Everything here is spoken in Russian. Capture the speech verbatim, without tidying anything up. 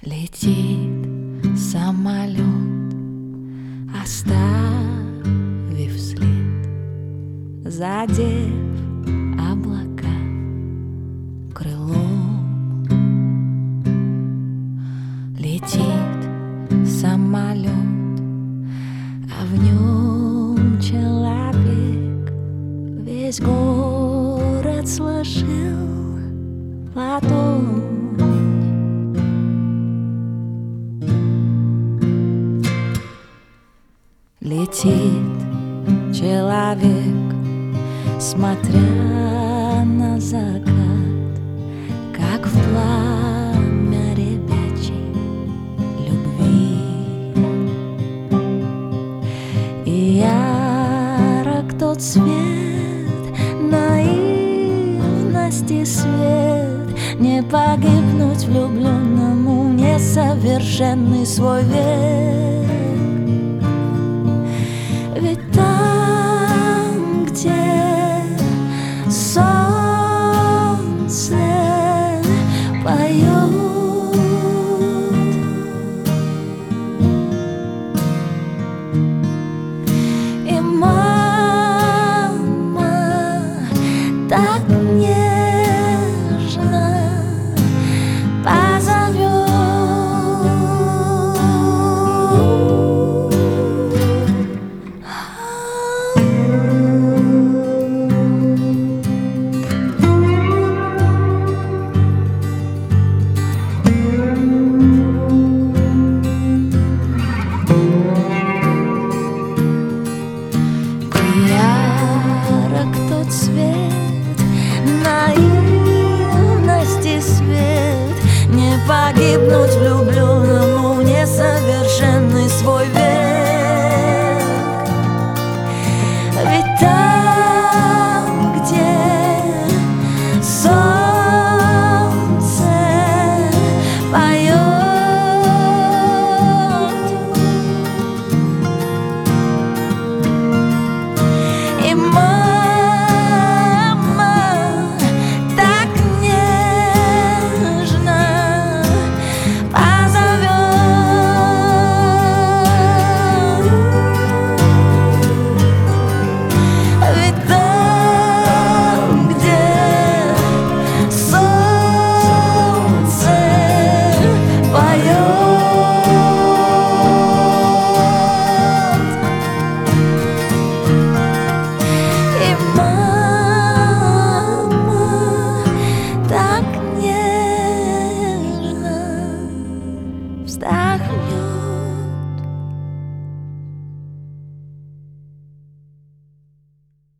Летит самолет, оставив след, задев облака крылом. Летит самолет, а в нем человек. Весь город сложил ладонь. Летит человек, смотря на закат, как в пламя ребячей любви. И ярок тот свет, наивности свет, не погибнуть влюбленному, несовершенный свой век. Ведь там, где солнце поет, и мама так нежно позовет. Погибнуть влюбленному, несовершенный свой век. Ведь там, где солнце поет, и мама так нежно вздохнет.